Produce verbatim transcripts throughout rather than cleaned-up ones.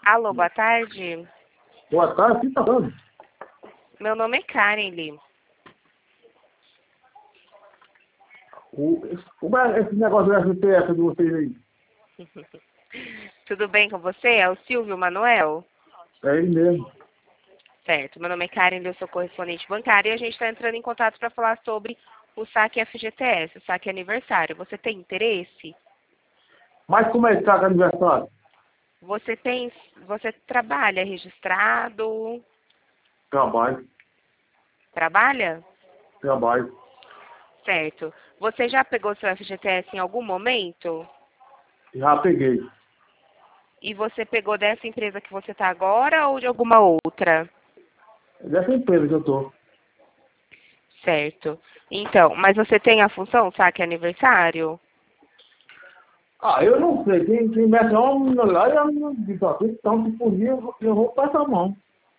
Alô, boa tarde. Boa tarde, quem tá falando? Meu nome é Karen Lee. O, esse, como é esse negócio da S P F de vocês aí? Tudo bem com você? É o Silvio Manuel? É ele mesmo. Certo. Meu nome é Karen Lee, eu sou correspondente bancária e a gente está entrando em contato para falar sobre o saque F G T S, o saque aniversário. Você tem interesse? Mas como é que tá com aniversário? Você tem, você trabalha registrado? Trabalho, Trabalha? trabalho. Certo. Você já pegou seu F G T S em algum momento? Já peguei. E você pegou dessa empresa que você está agora ou de alguma outra? É dessa empresa que eu tô. Certo. Então, mas você tem a função saque aniversário? Ah, eu não sei. Quem, quem mexe é uma menina lá e a menina diz, ó, então se por mim, eu, vou- eu vou passar a mão.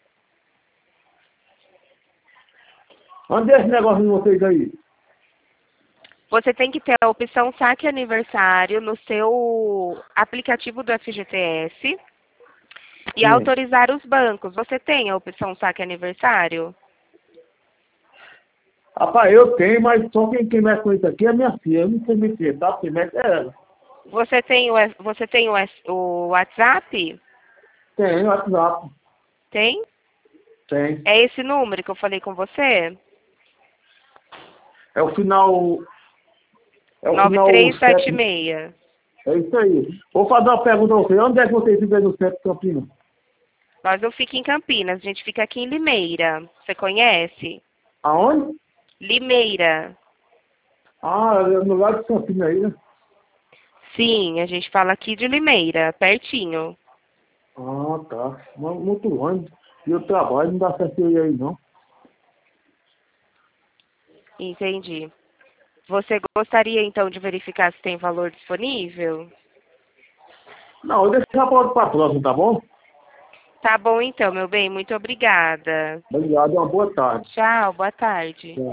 Onde é esse negócio de vocês aí? Você tem que ter a opção saque aniversário no seu aplicativo do F G T S e Sim. autorizar os bancos. Você tem a opção saque aniversário? Rapaz, eu tenho, mas só quem, quem mexe com isso aqui é minha filha. Eu não sei mexer, tá? Quem mexe é ela. Você tem o, você tem o, o WhatsApp? Tem, WhatsApp. Tem? Tem. É esse número que eu falei com você? É o final. É o nove final três sete sete. seis. É isso aí. Vou fazer uma pergunta a você. Onde é que vocês vivem no centro de Campinas? Nós não fica em Campinas, a gente fica aqui em Limeira. Você conhece? Aonde? Limeira. Ah, é no lado de Campinas aí, né? Sim, a gente fala aqui de Limeira, pertinho. Ah, tá. Mu- Muito longe. E eu trabalho, não dá certo eu ir aí, não. Entendi. Você gostaria então de verificar se tem valor disponível? Não, eu deixo já para a próxima, tá bom? Tá bom então, meu bem, muito obrigada. Obrigado, uma boa tarde. Tchau, boa tarde.